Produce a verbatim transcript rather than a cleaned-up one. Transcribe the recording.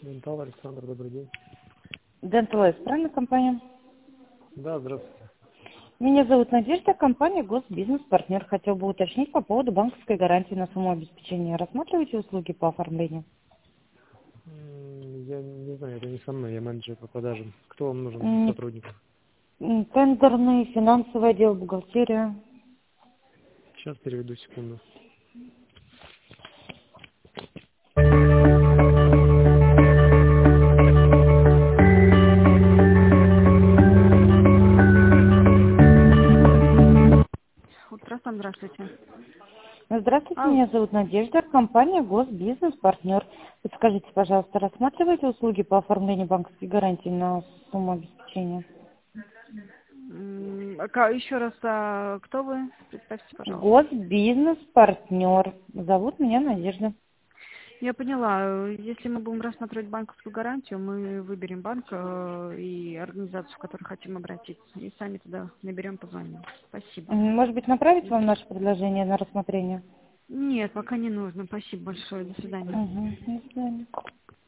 Ментал Александр, добрый день. Dental Life, правильно компания? Да, здравствуйте. Меня зовут Надежда, компания Госбизнес-партнер. Хотел бы уточнить по поводу банковской гарантии на сумму обеспечения. Рассматриваете услуги по оформлению? М, Я не знаю, это не со мной, я менеджер по продажам. Кто вам нужен из М, сотрудников? м, Тендерный, финансовый отдел, бухгалтерия. Сейчас переведу секунду. Утро, здравствуйте. Здравствуйте, Алло. меня зовут Надежда, компания Госбизнес-партнер. Подскажите, пожалуйста, рассматриваете услуги по оформлению банковской гарантии на сумму обеспечения? М, а ка- Еще раз, а, кто вы? Представьте, пожалуйста. Госбизнес-партнер. Зовут меня Надежда. Я поняла. Если мы будем рассматривать банковскую гарантию, мы выберем банк э, и организацию, в которую хотим обратиться. И сами туда наберем, позвоним. Спасибо. М, Может быть, направить вам наше предложение на рассмотрение? Нет, пока не нужно. Спасибо большое. До свидания. Угу, до свидания.